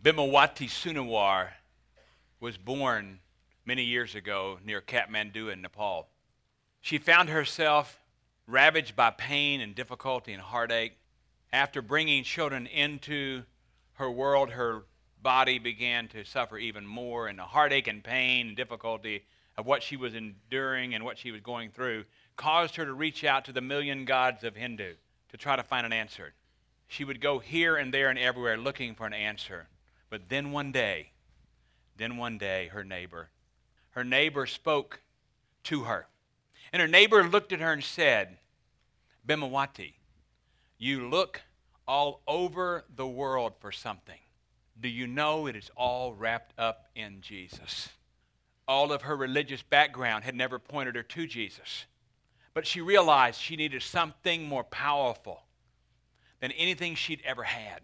Bhimawati Sunawar was born many years ago near Kathmandu in Nepal. She found herself ravaged by pain and difficulty and heartache. After bringing children into her world, her body began to suffer even more, and the heartache and pain and difficulty of what she was enduring and what she was going through caused her to reach out to the million gods of Hindu to try to find an answer. She would go here and there and everywhere looking for an answer. But then one day, her neighbor spoke to her. And her neighbor looked at her and said, "Bhimawati, you look all over the world for something. Do you know it is all wrapped up in Jesus?" All of her religious background had never pointed her to Jesus. But she realized she needed something more powerful than anything she'd ever had.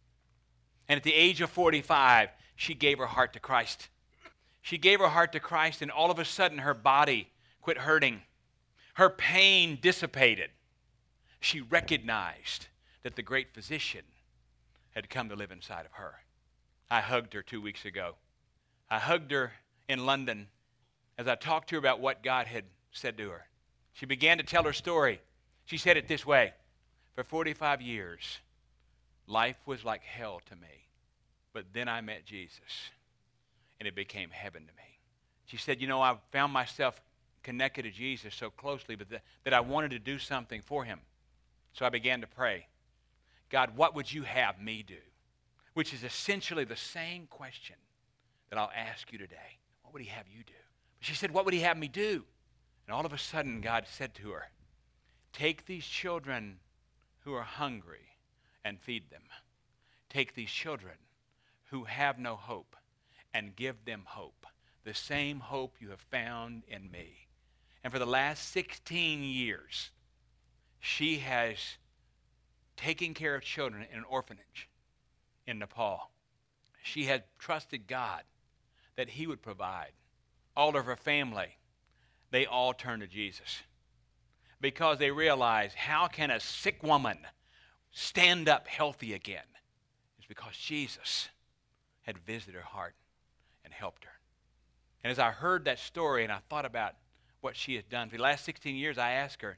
And at the age of 45, she gave her heart to Christ. She gave her heart to Christ, and all of a sudden her body quit hurting. Her pain dissipated. She recognized that the great physician had come to live inside of her. I hugged her 2 weeks ago. I hugged her in London as I talked to her about what God had said to her. She began to tell her story. She said it this way: "For 45 years, life was like hell to me. But then I met Jesus, and it became heaven to me." She said, I found myself connected to Jesus so closely that I wanted to do something for him. So I began to pray, "God, what would you have me do?" Which is essentially the same question that I'll ask you today. What would he have you do? But she said, "What would he have me do?" And all of a sudden, God said to her, "Take these children who are hungry and feed them. Take these children who have no hope and give them hope, the same hope you have found in me." And for the last 16 years, she has taken care of children in an orphanage in Nepal. She had trusted God that he would provide. All of her family, they all turned to Jesus because they realized, how can a sick woman stand up healthy again? It's because Jesus had visited her heart and helped her. And as I heard that story and I thought about what she has done for the last 16 years, I asked her,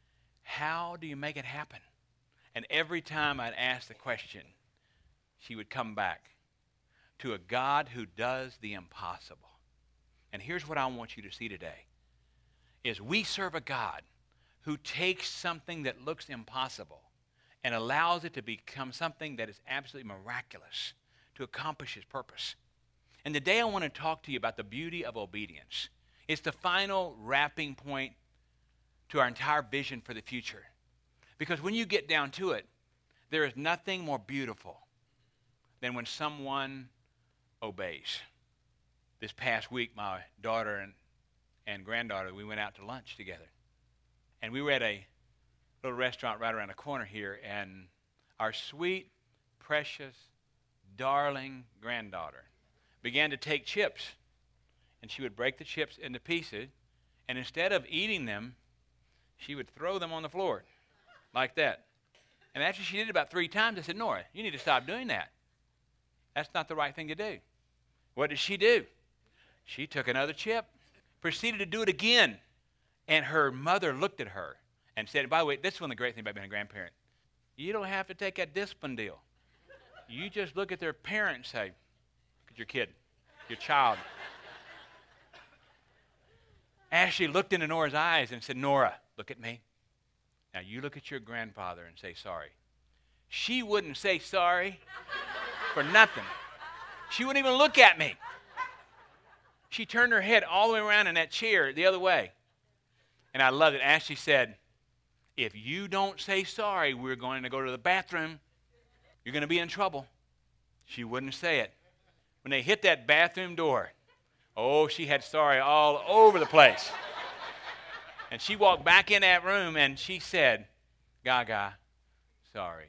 "How do you make it happen?" And every time I'd ask the question, she would come back to a God who does the impossible. And here's what I want you to see today, is we serve a God who takes something that looks impossible and allows it to become something that is absolutely miraculous to accomplish his purpose. And today I want to talk to you about the beauty of obedience. It's the final wrapping point to our entire vision for the future. Because when you get down to it, there is nothing more beautiful than when someone obeys. This past week, my daughter and granddaughter, we went out to lunch together. And we were at a little restaurant right around the corner here, and our sweet, precious, darling granddaughter began to take chips. And she would break the chips into pieces, and instead of eating them, she would throw them on the floor like that. And after she did it about 3 times, I said, "Nora, you need to stop doing that. That's not the right thing to do." What did she do? She took another chip, proceeded to do it again. And her mother looked at her and said, by the way, this is one of the great things about being a grandparent. You don't have to take that discipline deal. You just look at their parent and say, "Look at your kid, your child." Ashley looked into Nora's eyes and said, "Nora, look at me. Now you look at your grandfather and say sorry." She wouldn't say sorry for nothing. She wouldn't even look at me. She turned her head all the way around in that chair the other way. And I loved it. Ashley said, "If you don't say sorry, we're going to go to the bathroom. You're going to be in trouble." She wouldn't say it. When they hit that bathroom door, oh, she had sorry all over the place. And she walked back in that room and she said, "Gaga, sorry."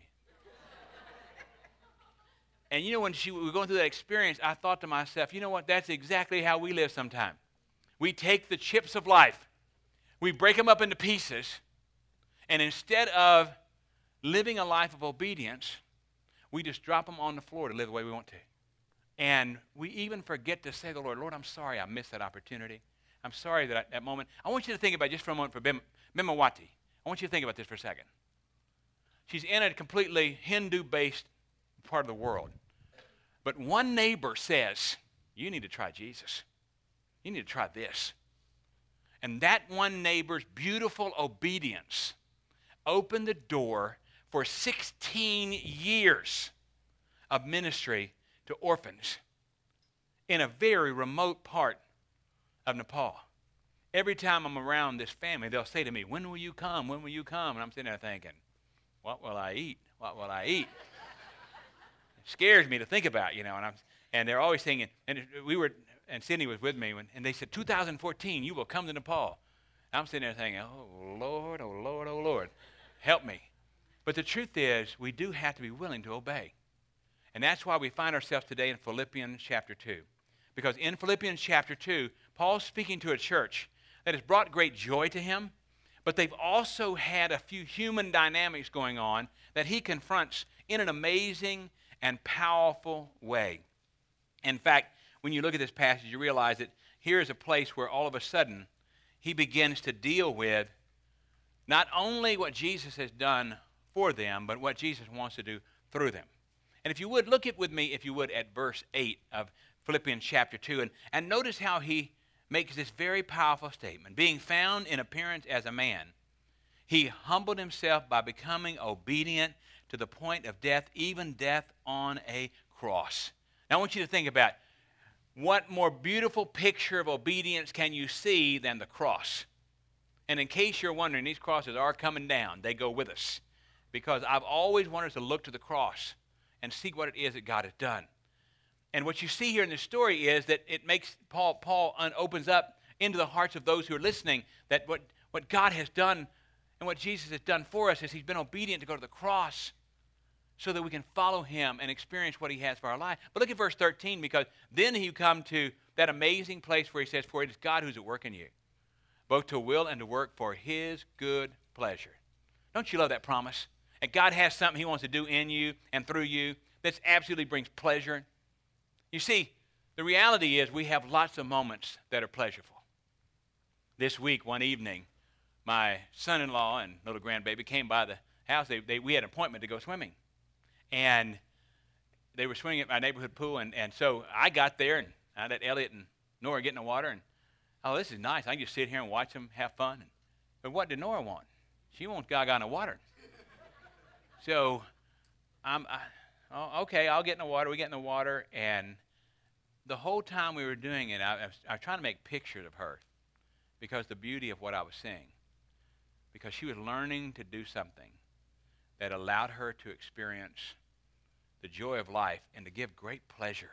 And when we were going through that experience, I thought to myself, you know what? That's exactly how we live sometimes. We take the chips of life, we break them up into pieces, and instead of living a life of obedience, we just drop them on the floor to live the way we want to. And we even forget to say to the Lord, Lord, I'm sorry I missed that opportunity. I'm sorry that that moment. I want you to think about just for a moment for Bhimawati. I want you to think about this for a second. She's in a completely Hindu-based part of the world. But one neighbor says, you need to try Jesus. You need to try this. And that one neighbor's beautiful obedience opened the door for 16 years of ministry to orphans in a very remote part of Nepal. Every time I'm around this family, they'll say to me, when will you come? When will you come? And I'm sitting there thinking, what will I eat? What will I eat? It scares me to think about, and they're always saying, and Sydney was with me, and they said, 2014, you will come to Nepal. I'm sitting there thinking, oh, Lord, oh, Lord, oh, Lord, help me. But the truth is, we do have to be willing to obey. And that's why we find ourselves today in Philippians chapter 2. Because in Philippians chapter 2, Paul's speaking to a church that has brought great joy to him, but they've also had a few human dynamics going on that he confronts in an amazing and powerful way. In fact, when you look at this passage, you realize that here is a place where all of a sudden he begins to deal with not only what Jesus has done for them, but what Jesus wants to do through them. And if you would, look with me, if you would, at verse 8 of Philippians chapter 2, and notice how he makes this very powerful statement. Being found in appearance as a man, he humbled himself by becoming obedient to the point of death, even death on a cross. Now I want you to think about what more beautiful picture of obedience can you see than the cross? And in case you're wondering, these crosses are coming down. They go with us. Because I've always wanted us to look to the cross and see what it is that God has done. And what you see here in this story is that it makes Paul opens up into the hearts of those who are listening that what God has done and what Jesus has done for us is he's been obedient to go to the cross so that we can follow him and experience what he has for our life. But look at verse 13, because then you come to that amazing place where he says, for it is God who's at work in you, both to will and to work for his good pleasure. Don't you love that promise? And God has something he wants to do in you and through you that absolutely brings pleasure. You see, the reality is we have lots of moments that are pleasurable. This week, one evening, my son-in-law and little grandbaby came by the house. We had an appointment to go swimming. And they were swimming at my neighborhood pool. And so I got there, and I let Elliot and Nora get in the water. And, oh, this is nice. I can just sit here and watch them have fun. But what did Nora want? She wants Gaga in the water. So, okay, I'll get in the water. We get in the water, and the whole time we were doing it, I was trying to make pictures of her because the beauty of what I was seeing. Because she was learning to do something that allowed her to experience the joy of life and to give great pleasure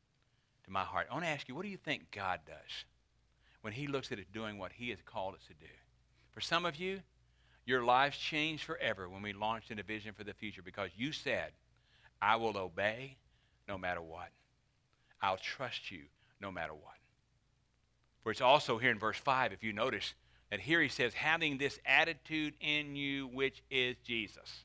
to my heart. I want to ask you, what do you think God does when he looks at us doing what he has called us to do? For some of you, your lives changed forever when we launched in a vision for the future because you said, I will obey no matter what. I'll trust you no matter what. For it's also here in verse 5, if you notice, that here he says, having this attitude in you, which is Jesus.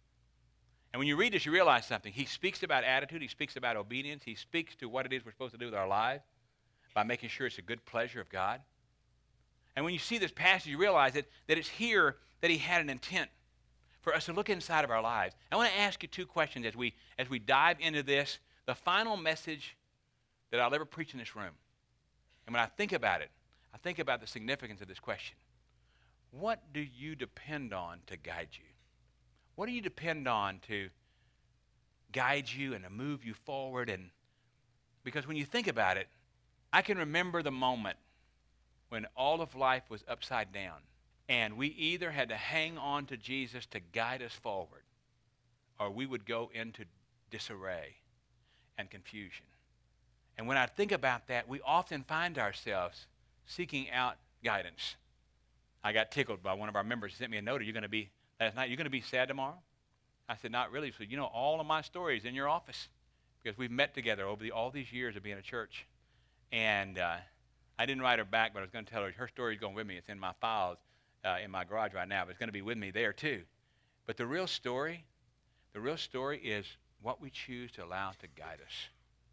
And when you read this, you realize something. He speaks about attitude. He speaks about obedience. He speaks to what it is we're supposed to do with our lives by making sure it's a good pleasure of God. And when you see this passage, you realize that it's here that he had an intent for us to look inside of our lives. I want to ask you two questions as we dive into this, the final message that I'll ever preach in this room. And when I think about it, I think about the significance of this question. What do you depend on to guide you? What do you depend on to guide you and to move you forward? And because when you think about it, I can remember the moment when all of life was upside down and we either had to hang on to Jesus to guide us forward or we would go into disarray and confusion. And when I think about that, we often find ourselves seeking out guidance. I got tickled by one of our members who sent me a note. Last night, you're going to be sad tomorrow? I said, not really. So, all of my stories in your office because we've met together over all these years of being a church. And I didn't write her back, but I was going to tell her her story's going with me. It's in my files in my garage right now, but it's going to be with me there too. But the real story is what we choose to allow to guide us. And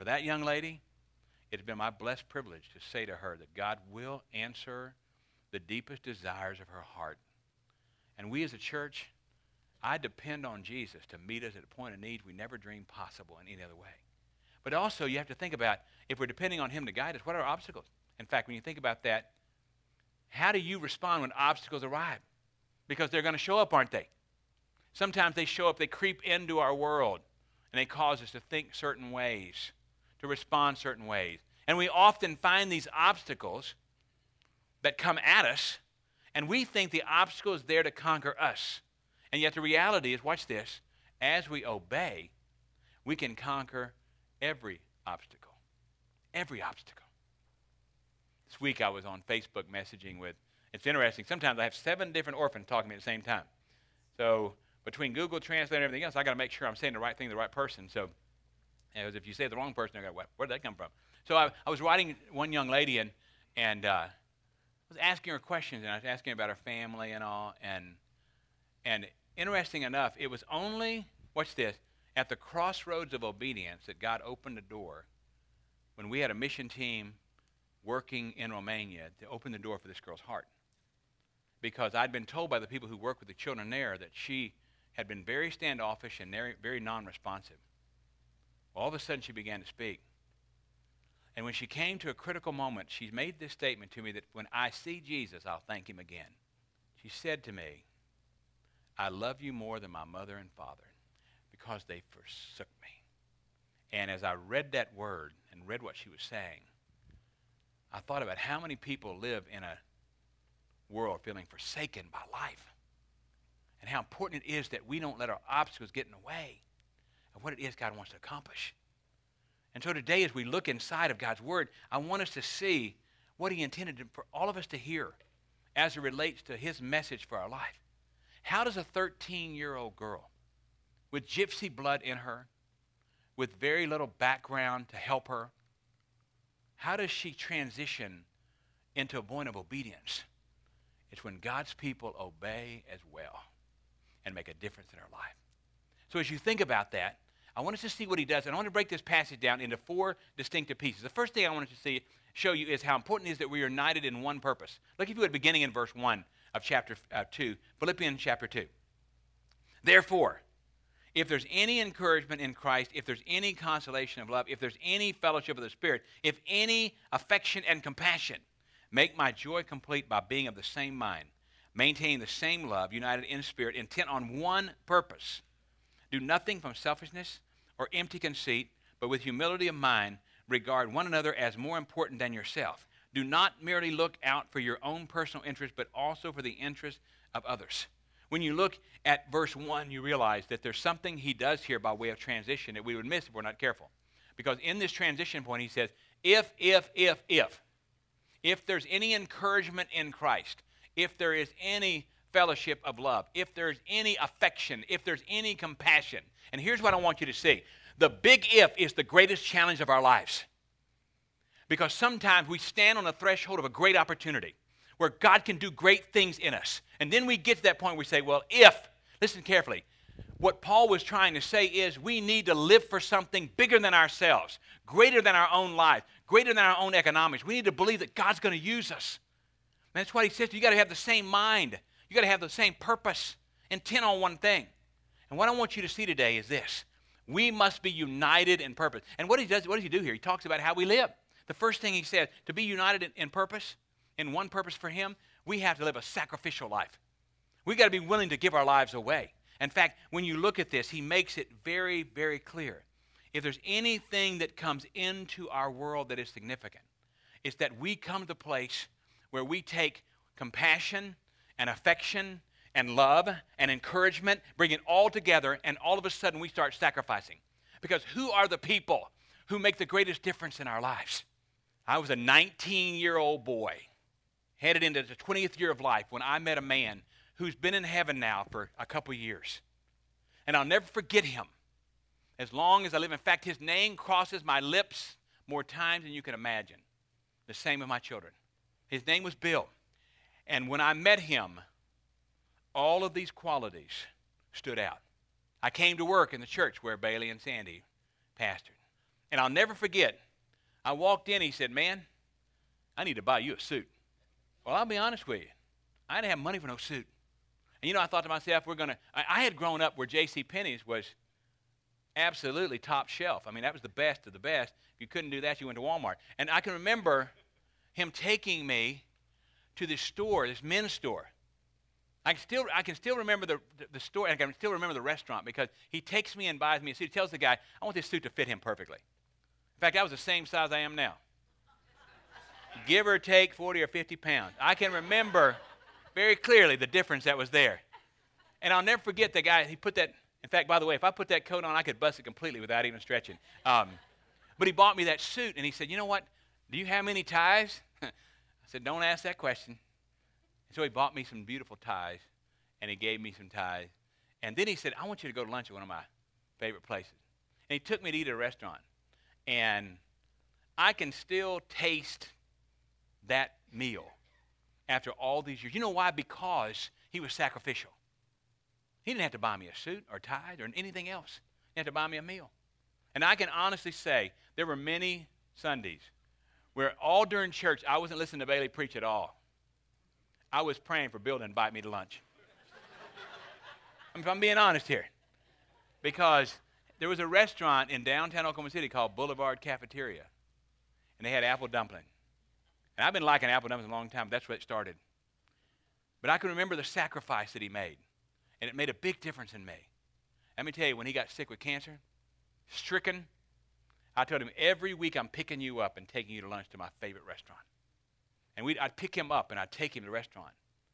for that young lady, it's been my blessed privilege to say to her that God will answer the deepest desires of her heart. And we as a church, I depend on Jesus to meet us at a point of need we never dreamed possible in any other way. But also, you have to think about, if we're depending on him to guide us, what are our obstacles? In fact, when you think about that, how do you respond when obstacles arrive? Because they're going to show up, aren't they? Sometimes they show up, they creep into our world, and they cause us to think certain ways, to respond certain ways. And we often find these obstacles that come at us, and we think the obstacle is there to conquer us. And yet the reality is, watch this, as we obey, we can conquer every obstacle. Every obstacle. This week I was on Facebook messaging with, it's interesting, sometimes I have 7 different orphans talking to me at the same time. So between Google Translate and everything else, I got to make sure I'm saying the right thing to the right person. So as if you say the wrong person, I go, where did that come from? So I was writing one young lady, and I was asking her questions, and I was asking her about her family and all. And interesting enough, it was only, watch this, at the crossroads of obedience that God opened the door when we had a mission team working in Romania to open the door for this girl's heart. Because I'd been told by the people who work with the children there that she had been very standoffish and very non-responsive. All of a sudden, she began to speak. And when she came to a critical moment, she made this statement to me that when I see Jesus, I'll thank him again. She said to me, I love you more than my mother and father because they forsook me. And as I read that word and read what she was saying, I thought about how many people live in a world feeling forsaken by life, and how important it is that we don't let our obstacles get in the way of what it is God wants to accomplish. And so today, as we look inside of God's Word, I want us to see what he intended for all of us to hear as it relates to his message for our life. How does a 13-year-old girl with gypsy blood in her, with very little background to help her, how does she transition into a point of obedience? It's when God's people obey as well and make a difference in our life. So as you think about that, I want us to see what he does. And I want to break this passage down into 4 distinctive pieces. The first thing I want us to show you is how important it is that we are united in one purpose. Look, if you would, beginning in verse 1 of chapter 2, Philippians chapter 2. Therefore, if there's any encouragement in Christ, if there's any consolation of love, if there's any fellowship of the Spirit, if any affection and compassion, make my joy complete by being of the same mind, maintaining the same love, united in spirit, intent on one purpose. Do nothing from selfishness or empty conceit, but with humility of mind, regard one another as more important than yourself. Do not merely look out for your own personal interest, but also for the interest of others. When you look at verse 1, you realize that there's something he does here by way of transition that we would miss if we're not careful. Because in this transition point, he says, if there's any encouragement in Christ, if there is any fellowship of love, if there's any affection, if there's any compassion. And here's what I want you to see. The big if is the greatest challenge of our lives. Because sometimes we stand on the threshold of a great opportunity where God can do great things in us. And then we get to that point where we say, well, listen carefully. What Paul was trying to say is we need to live for something bigger than ourselves, greater than our own life, greater than our own economics. We need to believe that God's going to use us. And that's why he says you got to have the same mind. You got to have the same purpose, intent on one thing. And what I want you to see today is this. We must be united in purpose. And what does he do here? He talks about how we live. The first thing he said, to be united in purpose, in one purpose for him, we have to live a sacrificial life. We got to be willing to give our lives away. In fact, when you look at this, he makes it very, very clear. If there's anything that comes into our world that is significant, it's that we come to the place where we take compassion and affection and love and encouragement, bring it all together, and all of a sudden we start sacrificing. Because who are the people who make the greatest difference in our lives? I was a 19-year-old boy, headed into the 20th year of life, when I met a man who's been in heaven now for a couple years. And I'll never forget him as long as I live. In fact, his name crosses my lips more times than you can imagine. The same with my children. His name was Bill. And when I met him, all of these qualities stood out. I came to work in the church where Bailey and Sandy pastored. And I'll never forget, I walked in, he said, man, I need to buy you a suit. Well, I'll be honest with you. I didn't have money for no suit. And I thought to myself, I had grown up where J.C. Penney's was absolutely top shelf. I mean, that was the best of the best. If you couldn't do that, you went to Walmart. And I can remember him taking me to this store, this men's store. I can still remember the store, and I can still remember the restaurant, because he takes me and buys me a suit. He tells the guy, I want this suit to fit him perfectly. In fact, I was the same size I am now. Give or take 40 or 50 pounds. I can remember very clearly the difference that was there. And I'll never forget the guy, he put that, in fact, by the way, if I put that coat on, I could bust it completely without even stretching. But he bought me that suit, and he said, you know what, do you have any ties? I said, don't ask that question. So he bought me some beautiful ties, and he gave me some ties. And then he said, I want you to go to lunch at one of my favorite places. And he took me to eat at a restaurant. And I can still taste that meal after all these years. You know why? Because he was sacrificial. He didn't have to buy me a suit or ties or anything else. He had to buy me a meal. And I can honestly say there were many Sundays where all during church I wasn't listening to Bailey preach at all. I was praying for Bill to invite me to lunch. If I'm being honest here. Because there was a restaurant in downtown Oklahoma City called Boulevard Cafeteria. And they had apple dumpling. And I've been liking apple dumplings a long time, but that's where it started. But I can remember the sacrifice that he made. And it made a big difference in me. Let me tell you, when he got sick with cancer, stricken, I told him, every week I'm picking you up and taking you to lunch to my favorite restaurant. And I'd pick him up and I'd take him to the restaurant.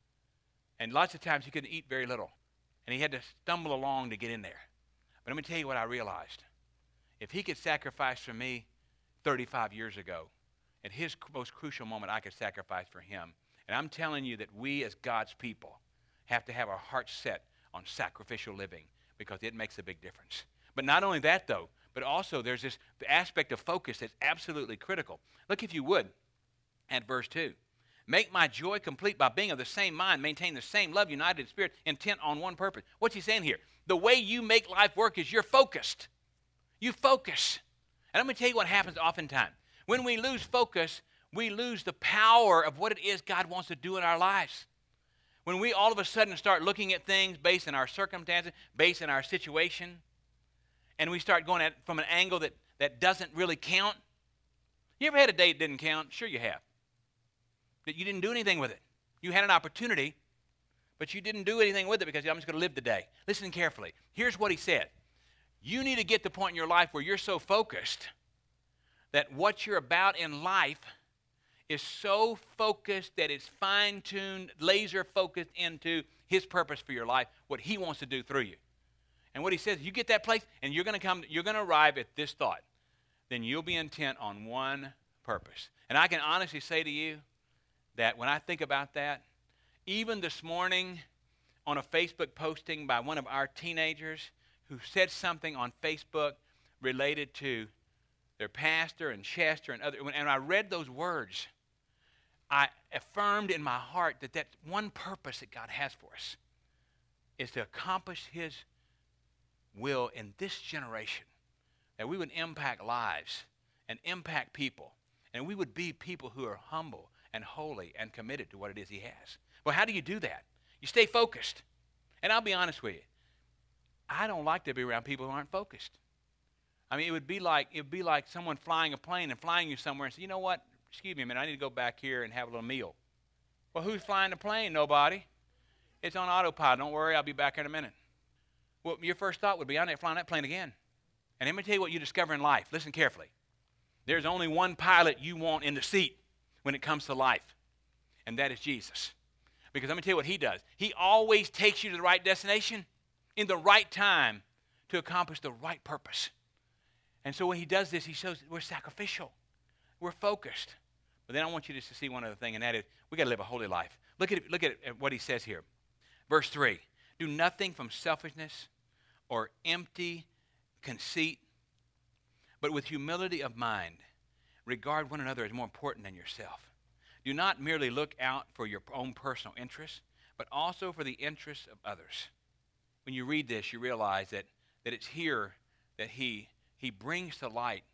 And lots of times he couldn't eat very little. And he had to stumble along to get in there. But let me tell you what I realized. If he could sacrifice for me 35 years ago, at his most crucial moment, I could sacrifice for him. And I'm telling you that we as God's people have to have our hearts set on sacrificial living, because it makes a big difference. But not only that, though, but also there's this aspect of focus that's absolutely critical. Look, if you would, at verse 2. Make my joy complete by being of the same mind, maintain the same love, united in spirit, intent on one purpose. What's he saying here? The way you make life work is you're focused. You focus. And I'm going to tell you what happens oftentimes. When we lose focus, we lose the power of what it is God wants to do in our lives. When we all of a sudden start looking at things based on our circumstances, based on our situation, and we start going at it from an angle that doesn't really count. You ever had a day that didn't count? Sure you have. That you didn't do anything with it. You had an opportunity, but you didn't do anything with it because I'm just going to live the day. Listen carefully. Here's what he said. You need to get to the point in your life where you're so focused that what you're about in life is so focused that it's fine-tuned, laser-focused into his purpose for your life, what he wants to do through you. And what he says, you get that place, and you're going to arrive at this thought. Then you'll be intent on one purpose. And I can honestly say to you that when I think about that, even this morning on a Facebook posting by one of our teenagers who said something on Facebook related to their pastor and Chester and other, and I read those words, I affirmed in my heart that that's one purpose that God has for us, is to accomplish his will in this generation, that we would impact lives and impact people, and we would be people who are humble and holy and committed to what it is he has. Well, how do you do that? You stay focused. And I'll be honest with you, I don't like to be around people who aren't focused. I mean, it would be like someone flying a plane and flying you somewhere and say, you know what, excuse me a minute, I need to go back here and have a little meal. Well, who's flying the plane? Nobody. It's on autopilot. Don't worry, I'll be back in a minute. Well, your first thought would be, I'm not flying that plane again. And let me tell you what you discover in life. Listen carefully. There's only one pilot you want in the seat when it comes to life, and that is Jesus. Because let me tell you what he does. He always takes you to the right destination in the right time to accomplish the right purpose. And so when he does this, he shows that we're sacrificial. We're focused. But then I want you just to see one other thing, and that is we got to live a holy life. Look at what he says here. Verse 3. Do nothing from selfishness or empty conceit, but with humility of mind, regard one another as more important than yourself. Do not merely look out for your own personal interests, but also for the interests of others. When you read this, you realize that it's here that he brings to light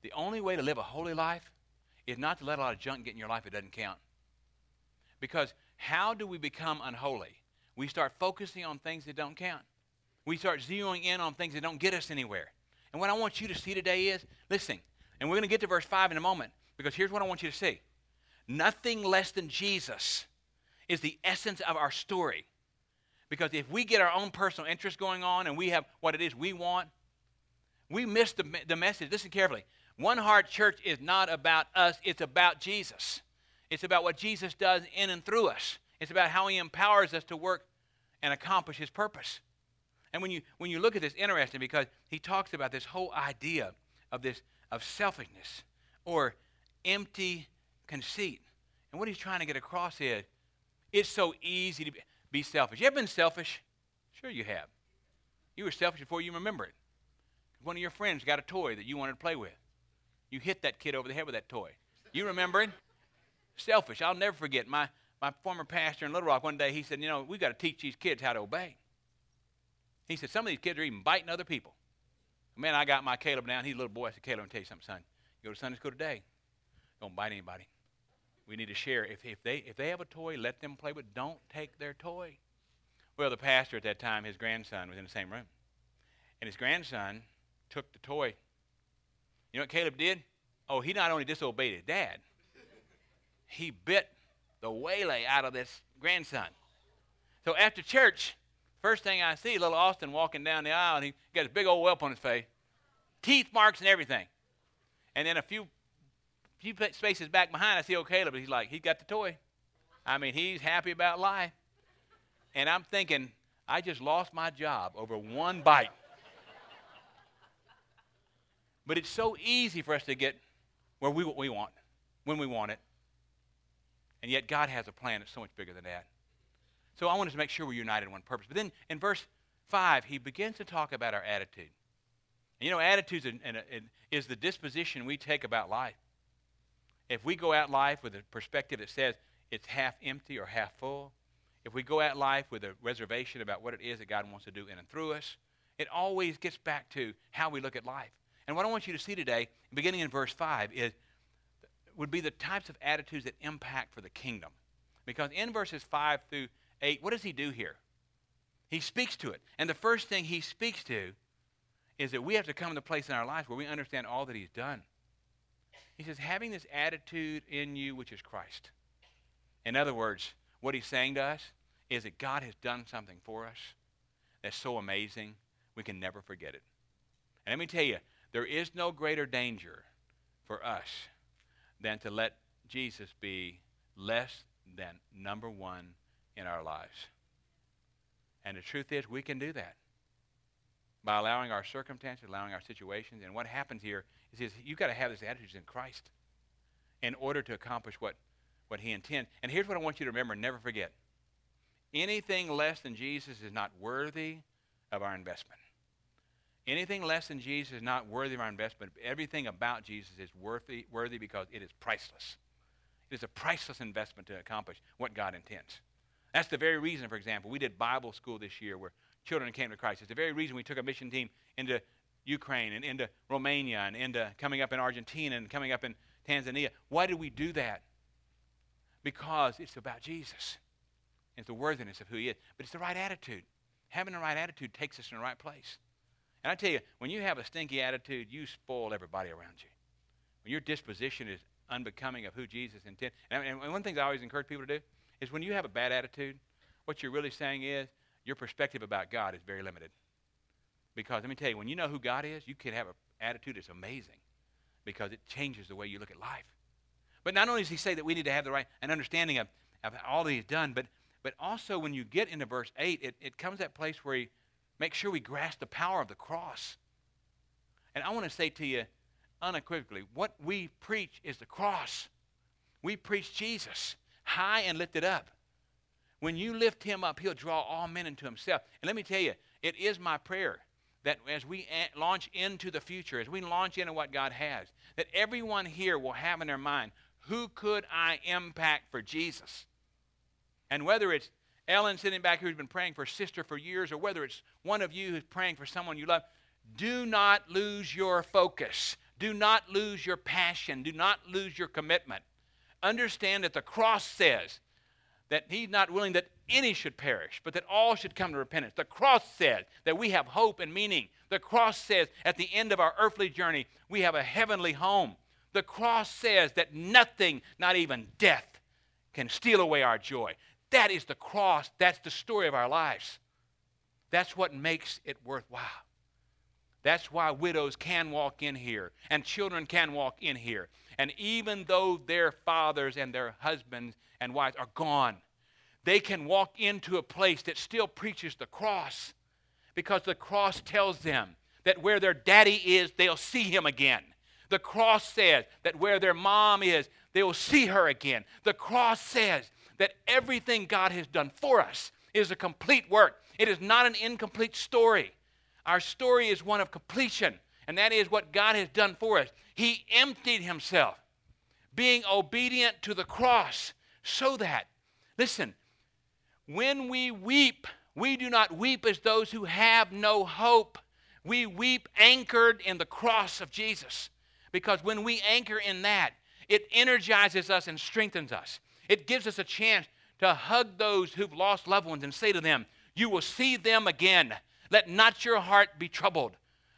The only way to live a holy life is not to let a lot of junk get in your life that doesn't count. Because how do we become unholy? We start focusing on things that don't count. We start zeroing in on things that don't get us anywhere. And what I want you to see today is, listen, and we're going to get to verse 5 in a moment, because here's what I want you to see. Nothing less than Jesus is the essence of our story. Because if we get our own personal interest going on and we have what it is we want, we miss the message. Listen carefully. One Heart Church is not about us. It's about Jesus. It's about what Jesus does in and through us. It's about how he empowers us to work and accomplish his purpose. And when you look at this, interesting, because he talks about this whole idea of selfishness or empty conceit. And what he's trying to get across is, it's so easy to be selfish. You ever been selfish? Sure you have. You were selfish before you remember it. One of your friends got a toy that you wanted to play with. You hit that kid over the head with that toy. You remember it? Selfish. I'll never forget my former pastor in Little Rock one day, he said, we've got to teach these kids how to obey. He said, some of these kids are even biting other people. Man, I got my Caleb down. He's a little boy. I said, Caleb, I'm going to tell you something, son. You go to Sunday school today. Don't bite anybody. We need to share. If they have a toy, let them play with it. Don't take their toy. Well, the pastor at that time, his grandson was in the same room. And his grandson took the toy. You know what Caleb did? Oh, he not only disobeyed his dad, he bit the waylay out of this grandson. So after church, first thing I see, little Austin walking down the aisle, and he got this big old whelp on his face, teeth marks and everything. And then a few spaces back behind, I see old Caleb, he's like, he's got the toy. I mean, he's happy about life. And I'm thinking, I just lost my job over one bite. But it's so easy for us to get where we want, when we want it. And yet God has a plan that's so much bigger than that. So I want us to make sure we're united in one purpose. But then in verse 5, he begins to talk about our attitude. And attitude is the disposition we take about life. If we go out life with a perspective that says it's half empty or half full, if we go out life with a reservation about what it is that God wants to do in and through us, it always gets back to how we look at life. And what I want you to see today, beginning in verse 5, would be the types of attitudes that impact for the kingdom. Because in verses 5 through 8, what does he do here? He speaks to it. And the first thing he speaks to is that we have to come to a place in our lives where we understand all that he's done. He says, having this attitude in you, which is Christ. In other words, what he's saying to us is that God has done something for us that's so amazing, we can never forget it. And let me tell you, there is no greater danger for us than to let Jesus be less than number one in our lives. And the truth is, we can do that by allowing our circumstances, allowing our situations. And what happens here is you've got to have this attitude in Christ in order to accomplish what he intends. And here's what I want you to remember and never forget. Anything less than Jesus is not worthy of our investment. Anything less than Jesus is not worthy of our investment. Everything about Jesus is worthy because it is priceless. It is a priceless investment to accomplish what God intends. That's the very reason, for example, we did Bible school this year where children came to Christ. It's the very reason we took a mission team into Ukraine and into Romania and into coming up in Argentina and coming up in Tanzania. Why did we do that? Because it's about Jesus. It's the worthiness of who he is. But it's the right attitude. Having the right attitude takes us in the right place. And I tell you, when you have a stinky attitude, you spoil everybody around you. When your disposition is unbecoming of who Jesus intends. And one of the things I always encourage people to do is when you have a bad attitude, what you're really saying is your perspective about God is very limited. Because let me tell you, when you know who God is, you can have an attitude that's amazing because it changes the way you look at life. But not only does he say that we need to have the right an understanding of all that he's done, but also when you get into verse 8, it comes that place where he makes sure we grasp the power of the cross. And I want to say to you unequivocally, what we preach is the cross. We preach Jesus, high and lifted up. When you lift him up, he'll draw all men into himself. And let me tell you, it is my prayer that as we launch into the future, as we launch into what God has, that everyone here will have in their mind, who could I impact for Jesus? And whether it's Ellen sitting back here who's been praying for a sister for years, or whether it's one of you who's praying for someone you love, do not lose your focus. Do not lose your passion. Do not lose your commitment. Understand that the cross says that he's not willing that any should perish, but that all should come to repentance. The cross says that we have hope and meaning. The cross says at the end of our earthly journey, we have a heavenly home. The cross says that nothing, not even death, can steal away our joy. That is the cross. That's the story of our lives. That's what makes it worthwhile. That's why widows can walk in here and children can walk in here. And even though their fathers and their husbands and wives are gone, they can walk into a place that still preaches the cross, because the cross tells them that where their daddy is, they'll see him again. The cross says that where their mom is, they will see her again. The cross says that everything God has done for us is a complete work. It is not an incomplete story. Our story is one of completion, and that is what God has done for us. He emptied himself, being obedient to the cross, so that, listen, when we weep, we do not weep as those who have no hope. We weep anchored in the cross of Jesus, because when we anchor in that, it energizes us and strengthens us. It gives us a chance to hug those who've lost loved ones and say to them, you will see them again. Let not your heart be troubled.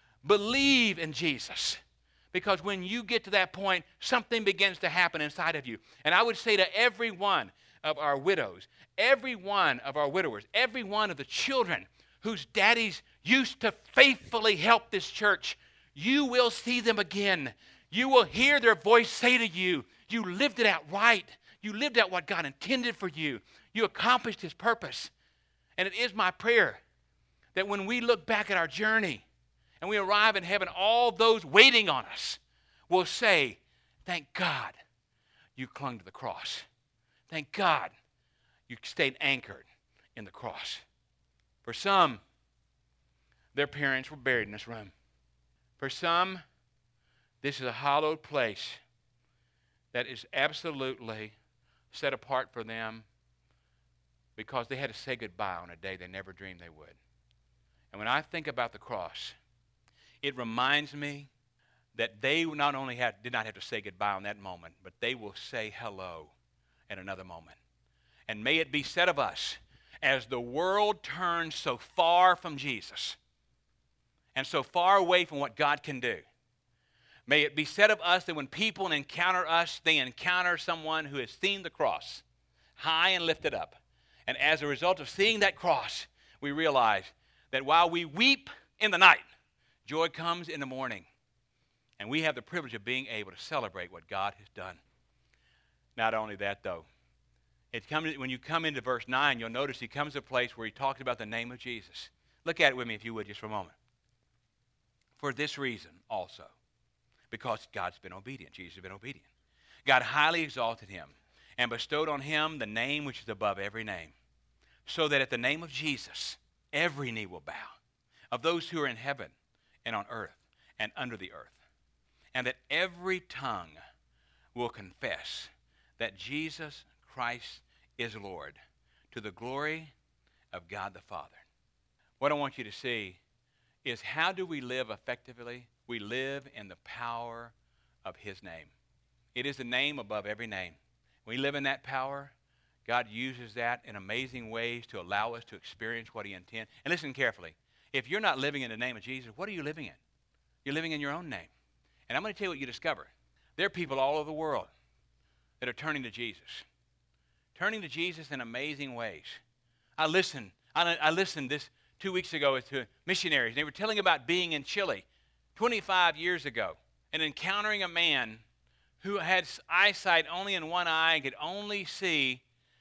Believe in Jesus. Because when you get to that point, something begins to happen inside of you. And I would say to every one of our widows, every one of our widowers, every one of the children whose daddies used to faithfully help this church, you will see them again. You will hear their voice say to you, you lived it out right. You lived out what God intended for you. You accomplished his purpose. And it is my prayer that when we look back at our journey and we arrive in heaven, all those waiting on us will say, thank God you clung to the cross. Thank God you stayed anchored in the cross. For some, their parents were buried in this room. For some, this is a hallowed place that is absolutely set apart for them because they had to say goodbye on a day they never dreamed they would. And when I think about the cross, it reminds me that they not only did not have to say goodbye on that moment, but they will say hello at another moment. And may it be said of us, as the world turns so far from Jesus and so far away from what God can do, may it be said of us that when people encounter us, they encounter someone who has seen the cross high and lifted up. And as a result of seeing that cross, we realize that while we weep in the night, joy comes in the morning. And we have the privilege of being able to celebrate what God has done. Not only that, though, when you come into verse 9, you'll notice he comes to a place where he talks about the name of Jesus. Look at it with me, if you would, just for a moment. For this reason also, because God's been obedient, Jesus has been obedient, God highly exalted him and bestowed on him the name which is above every name, so that at the name of Jesus, every knee will bow, of those who are in heaven and on earth and under the earth, and that every tongue will confess that Jesus Christ is Lord, to the glory of God the Father. What I want you to see is, how do we live effectively? We live in the power of his name. It is the name above every name. We live in that power. God uses that in amazing ways to allow us to experience what he intends. And listen carefully. If you're not living in the name of Jesus, what are you living in? You're living in your own name. And I'm going to tell you what you discover. There are people all over the world that are turning to Jesus. Turning to Jesus in amazing ways. I listened this 2 weeks ago to missionaries. They were telling about being in Chile 25 years ago and encountering a man who had eyesight only in one eye and could only see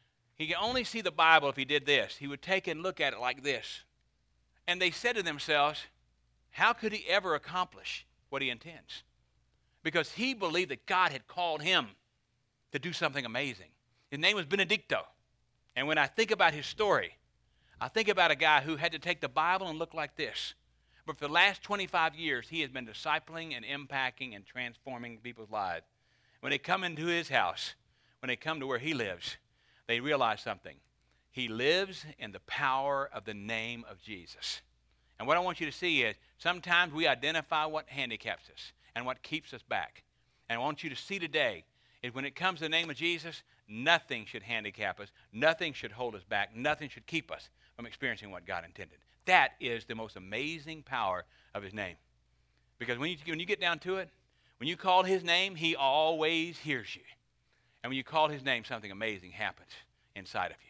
the Bible if he did this. He would take and look at it like this. And they said to themselves, how could he ever accomplish what he intends? Because he believed that God had called him to do something amazing. His name was Benedicto. And when I think about his story, I think about a guy who had to take the Bible and look like this. But for the last 25 years, he has been discipling and impacting and transforming people's lives. When they come into his house, when they come to where he lives, they realize something. He lives in the power of the name of Jesus. And what I want you to see is, sometimes we identify what handicaps us. and what keeps us back. And I want you to see today is when it comes to the name of Jesus, nothing should handicap us. Nothing should hold us back. Nothing should keep us from experiencing what God intended. That is the most amazing power of his name. Because when you get down to it, when you call his name, he always hears you. And when you call his name, something amazing happens inside of you.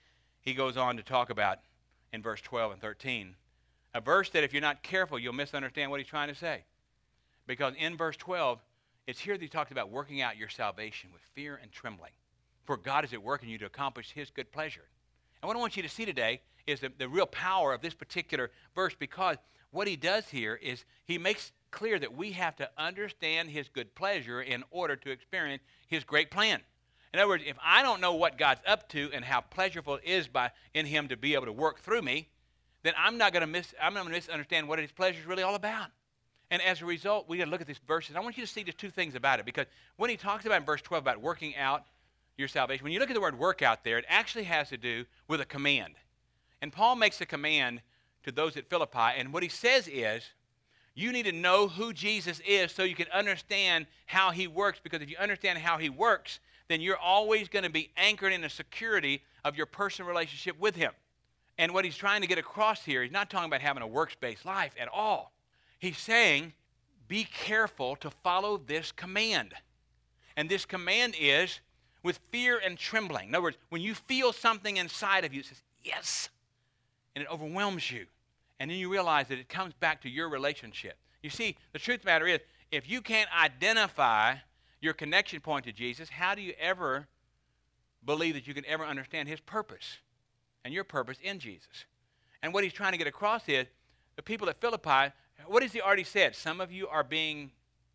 He goes on to talk about, in verse 12 and 13, a verse that if you're not careful, you'll misunderstand what he's trying to say. Because in verse 12, it's here that he talks about working out your salvation with fear and trembling. For God is at work in you to accomplish his good pleasure. And what I want you to see today is the real power of this particular verse, because what he does here is he makes clear that we have to understand his good pleasure in order to experience his great plan. In other words, if I don't know what God's up to and how pleasurable it is in him to be able to work through me, then I'm going to misunderstand what his pleasure is really all about. And as a result, we got to look at these verses. I want you to see just two things about it, because when he talks about in verse 12 about working out your salvation, when you look at the word work out there, it actually has to do with a command. And Paul makes a command to those at Philippi, and what he says is, you need to know who Jesus is so you can understand how he works, because if you understand how he works, then you're always going to be anchored in the security of your personal relationship with him. And what he's trying to get across here, he's not talking about having a works-based life at all. He's saying, be careful to follow this command. And this command is with fear and trembling. In other words, when you feel something inside of you, it says, yes, and it overwhelms you. And then you realize that it comes back to your relationship. You see, the truth of the matter is, if you can't identify your connection point to Jesus, how do you ever believe that you can ever understand his purpose and your purpose in Jesus? And what he's trying to get across is, the people at Philippi, what has he already said? Some of you are being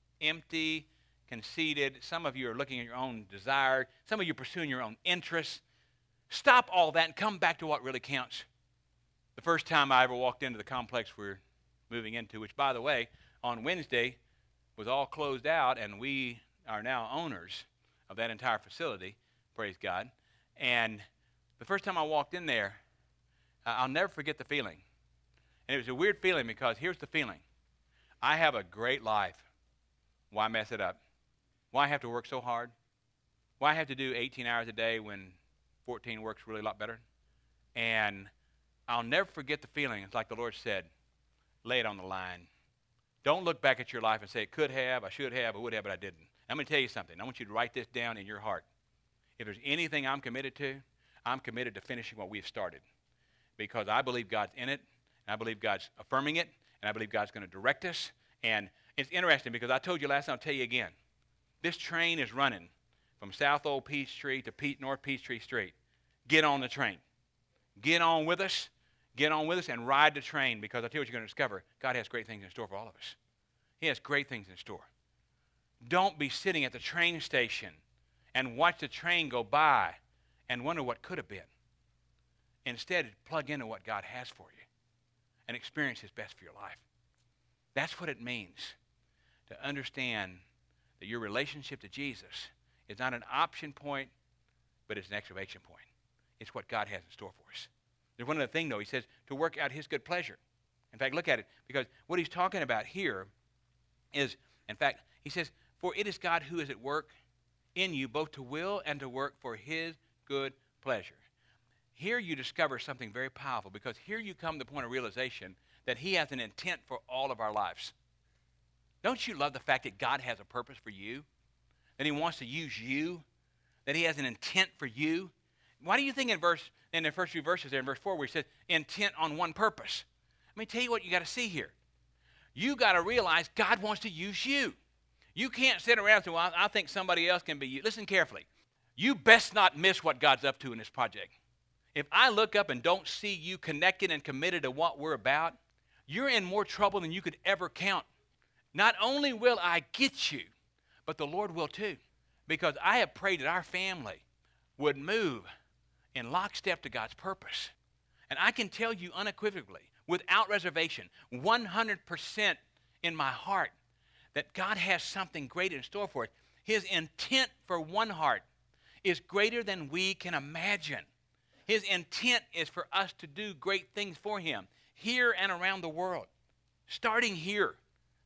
empty, conceited. Some of you are looking at your own desire. Some of you are pursuing your own interests. Stop all that and come back to what really counts. The first time I ever walked into the complex we're moving into, which, by the way, on Wednesday was all closed out, and we are now owners of that entire facility, praise God. And the first time I walked in there, I'll never forget the feeling. And it was a weird feeling, because here's the feeling. I have a great life. Why mess it up? Why have to work so hard? Why have to do 18 hours a day when 14 works really a lot better? And I'll never forget the feeling. It's like the Lord said, lay it on the line. Don't look back at your life and say, it could have, I should have, I would have, but I didn't. I'm going to tell you something. I want you to write this down in your heart. If there's anything I'm committed to, I'm committed to finishing what we've started, because I believe God's in it, and I believe God's affirming it, and I believe God's going to direct us. And it's interesting, because I told you last time, I'll tell you again. This train is running from South Old Peachtree to North Peachtree Street. Get on the train. Get on with us. Get on with us and ride the train, because I'll tell you what you're going to discover. God has great things in store for all of us. He has great things in store. Don't be sitting at the train station and watch the train go by and wonder what could have been. Instead, plug into what God has for you and experience his best for your life. That's what it means to understand that your relationship to Jesus is not an option point, but it's an exclamation point. It's what God has in store for us. There's one other thing, though. He says to work out his good pleasure. In fact, look at it, because what he's talking about here is, in fact, he says, for it is God who is at work in you, both to will and to work for his good pleasure. Here you discover something very powerful, because here you come to the point of realization that he has an intent for all of our lives. Don't you love the fact that God has a purpose for you? That he wants to use you? That he has an intent for you? Why do you think in the first few verses there, in verse 4, where he says, intent on one purpose? Let me tell you what you got to see here. You got to realize God wants to use you. You can't sit around and say, well, I think somebody else can be you. Listen carefully. You best not miss what God's up to in this project. If I look up and don't see you connected and committed to what we're about, you're in more trouble than you could ever count. Not only will I get you, but the Lord will too. Because I have prayed that our family would move in lockstep to God's purpose. And I can tell you unequivocally, without reservation, 100% in my heart, that God has something great in store for us. His intent for one heart is greater than we can imagine. His intent is for us to do great things for him, here and around the world. Starting here,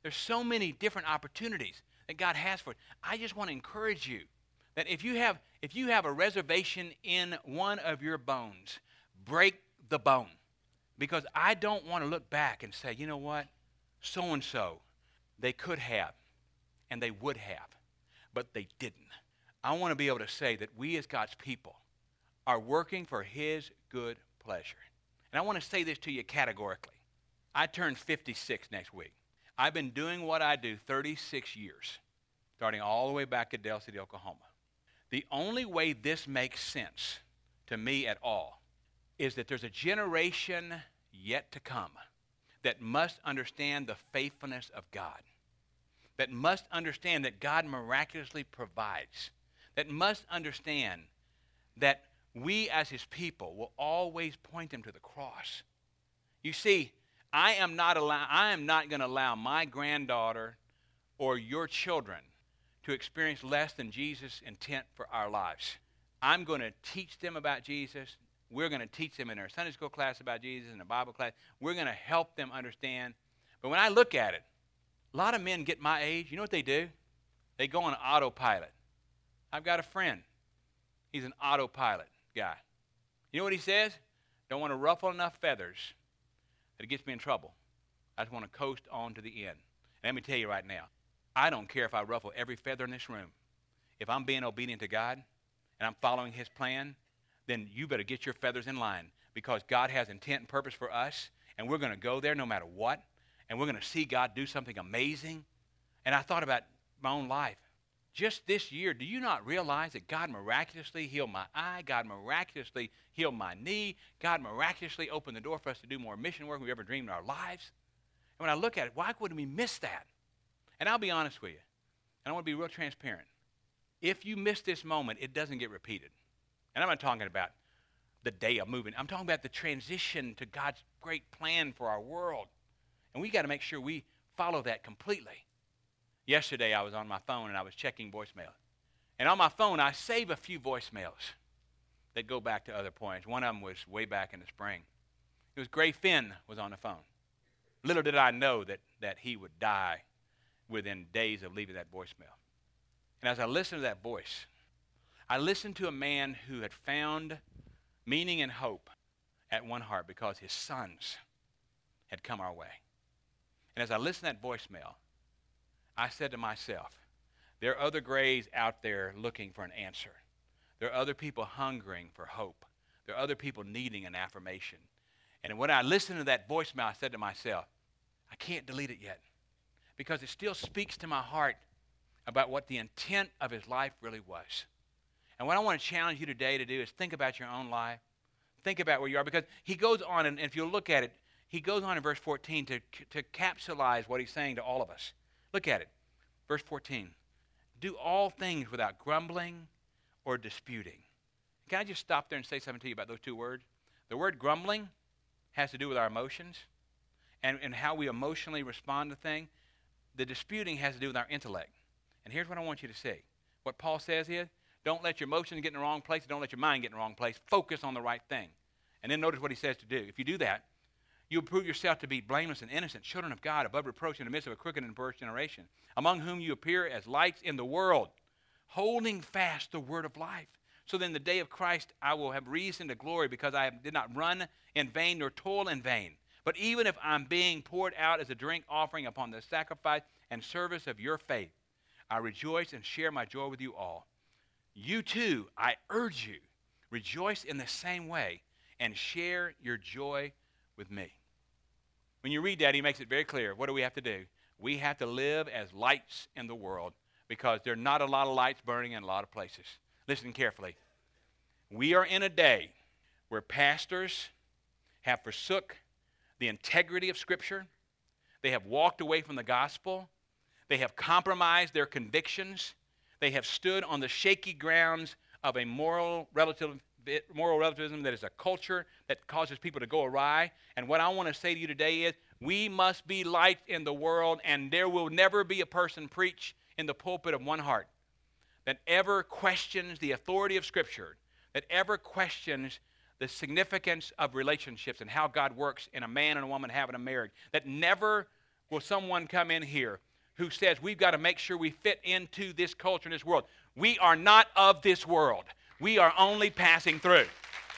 There's so many different opportunities that God has for it. I just want to encourage you that if you have a reservation in one of your bones, break the bone. Because I don't want to look back and say, you know what, so-and-so, they could have and they would have, but they didn't. I want to be able to say that we as God's people are working for his good pleasure. And I want to say this to you categorically. I turn 56 next week. I've been doing what I do 36 years, starting all the way back at Del City, Oklahoma. The only way this makes sense to me at all is that there's a generation yet to come that must understand the faithfulness of God, that must understand that God miraculously provides, that must understand that we as his people will always point them to the cross. You see, I am not going to allow my granddaughter or your children to experience less than Jesus' intent for our lives. I'm going to teach them about Jesus. We're going to teach them in our Sunday school class about Jesus, in the Bible class. We're going to help them understand. But when I look at it, a lot of men get my age. You know what they do? They go on autopilot. I've got a friend. He's an autopilot guy. You know what he says? Don't want to ruffle enough feathers that it gets me in trouble. I just want to coast on to the end. And let me tell you right now, I don't care if I ruffle every feather in this room. If I'm being obedient to God and I'm following his plan, then you better get your feathers in line, because God has intent and purpose for us, and we're going to go there no matter what, and we're going to see God do something amazing. And I thought about my own life. Just this year, do you not realize that God miraculously healed my eye, God miraculously healed my knee, God miraculously opened the door for us to do more mission work than we ever dreamed in our lives? And when I look at it, why wouldn't we miss that? And I'll be honest with you, and I want to be real transparent. If you miss this moment, it doesn't get repeated. And I'm not talking about the day of moving. I'm talking about the transition to God's great plan for our world. And we got to make sure we follow that completely. Yesterday, I was on my phone, and I was checking voicemail. And on my phone, I save a few voicemails that go back to other points. One of them was way back in the spring. It was Gray Finn was on the phone. Little did I know that he would die within days of leaving that voicemail. And as I listened to that voice, I listened to a man who had found meaning and hope at One Heart because his sons had come our way. And as I listened to that voicemail, I said to myself, there are other Grays out there looking for an answer. There are other people hungering for hope. There are other people needing an affirmation. And when I listened to that voicemail, I said to myself, I can't delete it yet, because it still speaks to my heart about what the intent of his life really was. And what I want to challenge you today to do is think about your own life. Think about where you are, because he goes on, and if you look at it, he goes on in verse 14 to capsulize what he's saying to all of us. Look at it. Verse 14. Do all things without grumbling or disputing. Can I just stop there and say something to you about those two words? The word grumbling has to do with our emotions and how we emotionally respond to things. The disputing has to do with our intellect. And here's what I want you to see. What Paul says is, don't let your emotions get in the wrong place. Don't let your mind get in the wrong place. Focus on the right thing. And then notice what he says to do. If you do that, you'll prove yourself to be blameless and innocent, children of God, above reproach in the midst of a crooked and perverse generation, among whom you appear as lights in the world, holding fast the word of life. So then the day of Christ I will have reason to glory, because I did not run in vain nor toil in vain. But even if I'm being poured out as a drink offering upon the sacrifice and service of your faith, I rejoice and share my joy with you all. You too, I urge you, rejoice in the same way and share your joy with me. When you read that, he makes it very clear. What do we have to do? We have to live as lights in the world, because there are not a lot of lights burning in a lot of places. Listen carefully. We are in a day where pastors have forsook the integrity of Scripture. They have walked away from the gospel. They have compromised their convictions. They have stood on the shaky grounds of a moral relativism that is a culture that causes people to go awry. And what I want to say to you today is, we must be lights in the world, and there will never be a person preach in the pulpit of One Heart that ever questions the authority of Scripture, that ever questions the significance of relationships and how God works in a man and a woman having a marriage, that never will someone come in here who says we've got to make sure we fit into this culture and this world. We are not of this world. We are only passing through.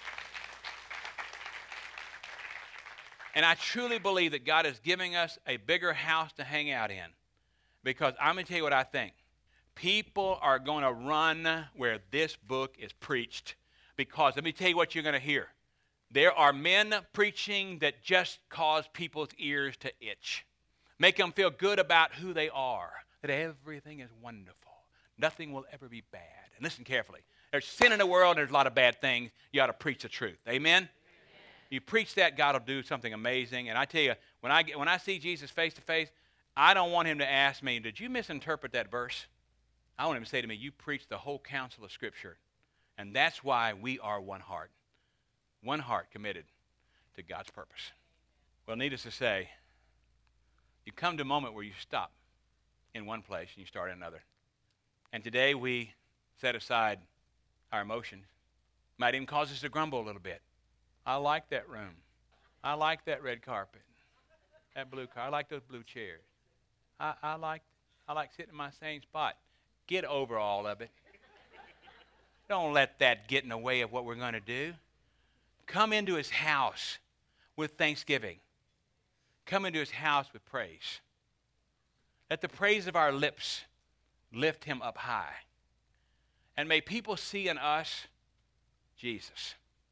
And I truly believe that God is giving us a bigger house to hang out in. Because I'm going to tell you what I think. People are going to run where this book is preached. Because let me tell you what you're going to hear. There are men preaching that just cause people's ears to itch. Make them feel good about who they are. That everything is wonderful. Nothing will ever be bad. And listen carefully. There's sin in the world and there's a lot of bad things. You ought to preach the truth. Amen? You preach that, God will do something amazing. And I tell you, when I see Jesus face to face, I don't want him to ask me, did you misinterpret that verse? I want him to say to me, you preached the whole counsel of Scripture. And that's why we are one heart committed to God's purpose. Well, needless to say, you come to a moment where you stop in one place and you start in another. And today we set aside our emotions. Might even cause us to grumble a little bit. I like that room. I like that red carpet. That blue car. I like those blue chairs. I like sitting in my same spot. Get over all of it. Don't let that get in the way of what we're going to do. Come into his house with thanksgiving. Come into his house with praise. Let the praise of our lips lift him up high. And may people see in us Jesus.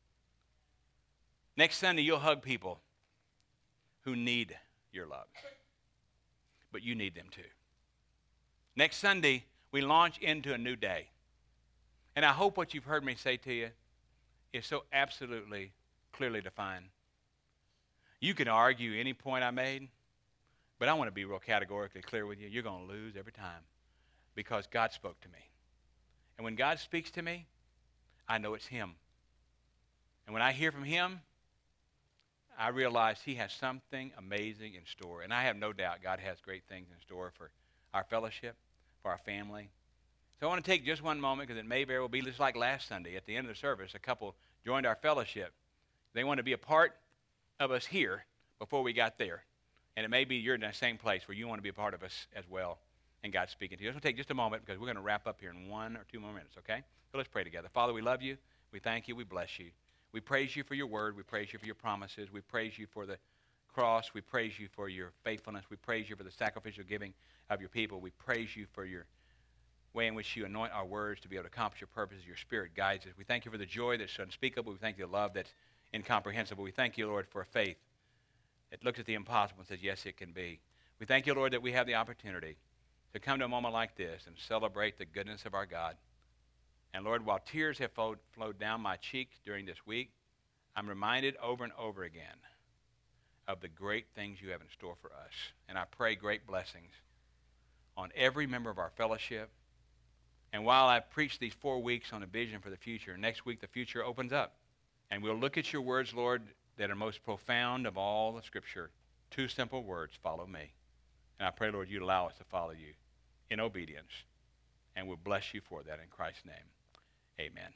Next Sunday, you'll hug people who need your love. But you need them too. Next Sunday, we launch into a new day. And I hope what you've heard me say to you is so absolutely clearly defined. You can argue any point I made, but I want to be real categorically clear with you. You're going to lose every time because God spoke to me. And when God speaks to me, I know it's him. And when I hear from him, I realize he has something amazing in store. And I have no doubt God has great things in store for our fellowship, for our family. So I want to take just one moment because it may very well be just like last Sunday. At the end of the service, a couple joined our fellowship. They want to be a part of us here before we got there. And it may be you're in the same place where you want to be a part of us as well. And God's speaking to you. Let's take just a moment because we're going to wrap up here in 1 or 2 more minutes, okay? So let's pray together. Father, we love you. We thank you. We bless you. We praise you for your word. We praise you for your promises. We praise you for the cross. We praise you for your faithfulness. We praise you for the sacrificial giving of your people. We praise you for your way in which you anoint our words to be able to accomplish your purposes. Your Spirit guides us. We thank you for the joy that's unspeakable. We thank you for the love that's incomprehensible. We thank you, Lord, for a faith that looks at the impossible and says, yes, it can be. We thank you, Lord, that we have the opportunity to come to a moment like this and celebrate the goodness of our God. And Lord, while tears have flowed down my cheeks during this week, I'm reminded over and over again of the great things you have in store for us. And I pray great blessings on every member of our fellowship. And while I preach these 4 weeks on a vision for the future, next week the future opens up. And we'll look at your words, Lord, that are most profound of all the Scripture. 2 simple words, follow me. And I pray, Lord, you'd allow us to follow you in obedience. And we'll bless you for that in Christ's name. Amen.